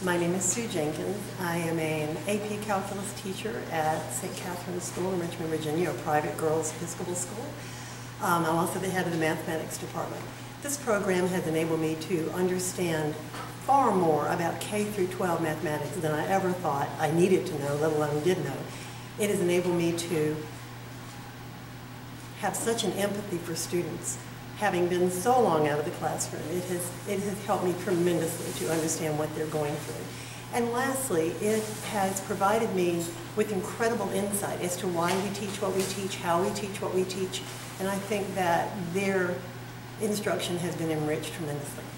My name is Sue Jenkins. I am an AP Calculus teacher at St. Catherine's School in Richmond, Virginia, a private girls Episcopal school. I'm also the head of the mathematics department. This program has enabled me to understand far more about K through 12 mathematics than I ever thought I needed to know, let alone did know. It has enabled me to have such an empathy for students. Having been so long out of the classroom, it has helped me tremendously to understand what they're going through. And lastly, it has provided me with incredible insight as to why we teach what we teach, how we teach what we teach, and I think that their instruction has been enriched tremendously.